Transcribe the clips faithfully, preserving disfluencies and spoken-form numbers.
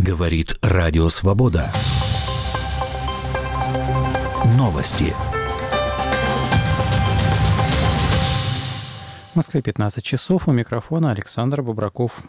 Говорит Радио Свобода. Новости. В Москве пятнадцать часов. У микрофона Александр Бубраков.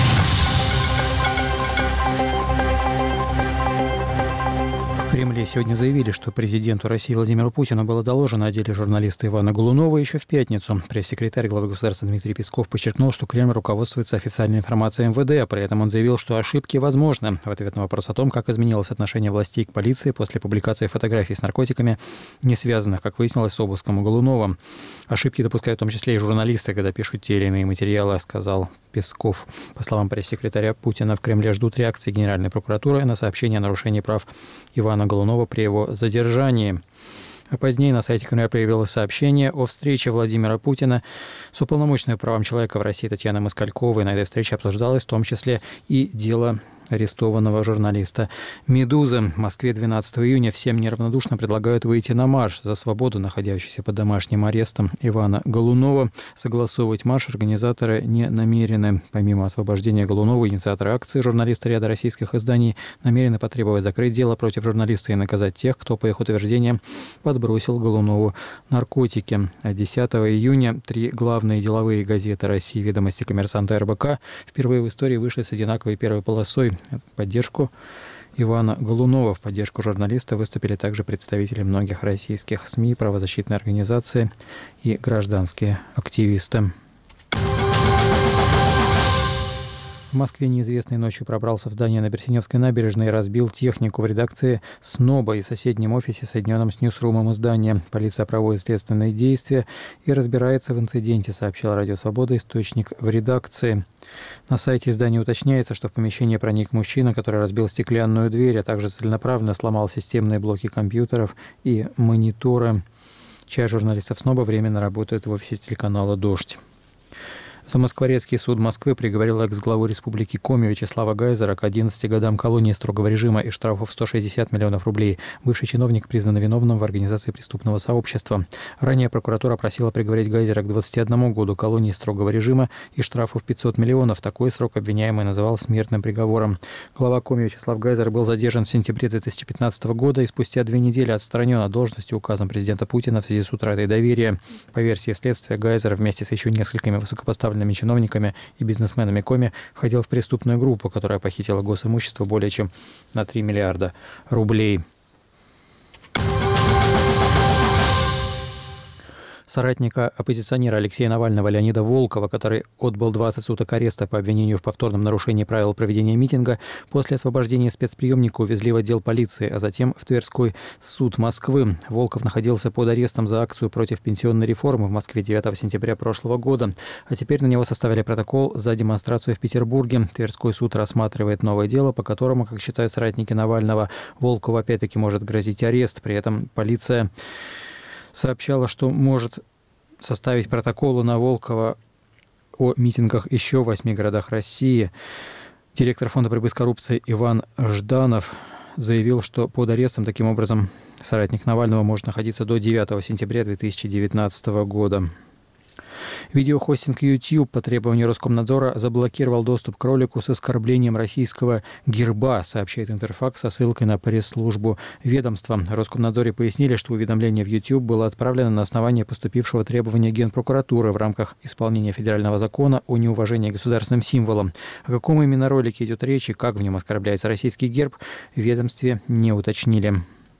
В Кремле сегодня заявили, что президенту России Владимиру Путину было доложено о деле журналиста Ивана Голунова еще в пятницу. Пресс-секретарь главы государства Дмитрий Песков подчеркнул, что Кремль руководствуется официальной информацией эм вэ дэ, а при этом он заявил, что ошибки возможны. В ответ на вопрос о том, как изменилось отношение властей к полиции после публикации фотографий с наркотиками, не связанных, как выяснилось, с обыском у Голунова. Ошибки допускают в том числе и журналисты, когда пишут те или иные материалы, сказал Песков. По словам пресс-секретаря Путина, в Кремле ждут реакции Генеральной прокуратуры на сообщение о нарушении прав Ивана Голунова при его задержании. А позднее на сайте Кремля появилось сообщение о встрече Владимира Путина с уполномоченной по правам человека в России Татьяной Москальковой. На этой встрече обсуждалось в том числе и дело арестованного журналиста «Медузы». В Москве двенадцатого июня всем неравнодушно предлагают выйти на марш за свободу находящегося под домашним арестом Ивана Голунова. Согласовывать марш организаторы не намерены. Помимо освобождения Голунова, инициаторы акции, журналисты ряда российских изданий, намерены потребовать закрыть дело против журналиста и наказать тех, кто, по их утверждениям, подбросил Голунову наркотики. А десятого июня три главные деловые газеты России «Ведомости», «Коммерсант» и эр бэ ка впервые в истории вышли с одинаковой первой полосой. В поддержку Ивана Голунова, в поддержку журналиста выступили также представители многих российских СМИ, правозащитные организации и гражданские активисты. В Москве неизвестный ночью пробрался в здание на Берсеневской набережной и разбил технику в редакции СНОБа и соседнем офисе, соединенном с ньюсрумом издания. Полиция проводит следственные действия и разбирается в инциденте, сообщил Радио Свобода источник в редакции. На сайте издания уточняется, что в помещение проник мужчина, который разбил стеклянную дверь, а также целенаправленно сломал системные блоки компьютеров и мониторы. Часть журналистов СНОБа временно работает в офисе телеканала «Дождь». Замоскворецкий суд Москвы приговорил экс-главу Республики Коми Вячеслава Гайзера к одиннадцати годам колонии строгого режима и штрафу в сто шестьдесят миллионов рублей. Бывший чиновник признан виновным в организации преступного сообщества. Ранее прокуратура просила приговорить Гайзера к двадцати одному году колонии строгого режима и штрафу в пятьсот миллионов. Такой срок обвиняемый называл смертным приговором. Глава Коми Вячеслав Гайзер был задержан в сентябре две тысячи пятнадцатого года и спустя две недели отстранен от должности указом президента Путина в связи с утратой доверия. По версии следствия, Гайзер вместе с еще несколькими высокопоставленными чиновниками и бизнесменами Коми входил в преступную группу, которая похитила госимущество более чем на три миллиарда рублей. Соратника оппозиционера Алексея Навального Леонида Волкова, который отбыл двадцать суток ареста по обвинению в повторном нарушении правил проведения митинга, после освобождения спецприемника увезли в отдел полиции, а затем в Тверской суд Москвы. Волков находился под арестом за акцию против пенсионной реформы в Москве девятого сентября прошлого года, а теперь на него составили протокол за демонстрацию в Петербурге. Тверской суд рассматривает новое дело, по которому, как считают соратники Навального, Волкову опять-таки может грозить арест. При этом полиция сообщала, что может составить протоколы на Волкова о митингах еще в восьми городах России. Директор фонда борьбы с коррупцией Иван Жданов заявил, что под арестом таким образом соратник Навального может находиться до девятого сентября две тысячи девятнадцатого года. Видеохостинг YouTube по требованию Роскомнадзора заблокировал доступ к ролику с оскорблением российского герба, сообщает Интерфакс со ссылкой на пресс-службу ведомства. В Роскомнадзоре пояснили, что уведомление в YouTube было отправлено на основании поступившего требования Генпрокуратуры в рамках исполнения федерального закона о неуважении к государственным символам. О каком именно ролике идет речь и как в нем оскорбляется российский герб, в ведомстве не уточнили.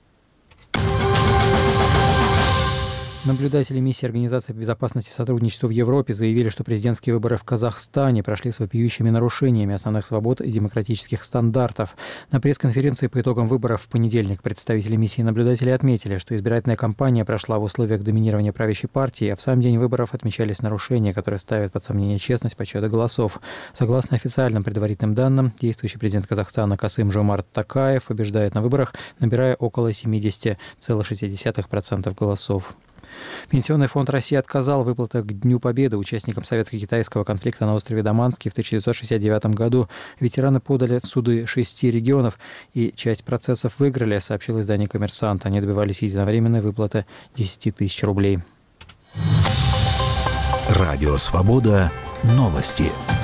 Наблюдатели миссии Организации по безопасности и сотрудничеству в Европе заявили, что президентские выборы в Казахстане прошли с вопиющими нарушениями основных свобод и демократических стандартов. На пресс-конференции по итогам выборов в понедельник представители миссии наблюдателей отметили, что избирательная кампания прошла в условиях доминирования правящей партии, а в сам день выборов отмечались нарушения, которые ставят под сомнение честность подсчета голосов. Согласно официальным предварительным данным, действующий президент Казахстана Касым-Жомарт Токаев побеждает на выборах, набирая около семьдесят целых шесть десятых процента голосов. Пенсионный фонд России отказал в выплатах к Дню Победы участникам советско-китайского конфликта на острове Даманский в тысяча девятьсот шестьдесят девятом году. Ветераны подали в суды шести регионов и часть процессов выиграли, сообщил издание «Коммерсант». Они добивались единовременной выплаты десять тысяч рублей. Радио Свобода. Новости.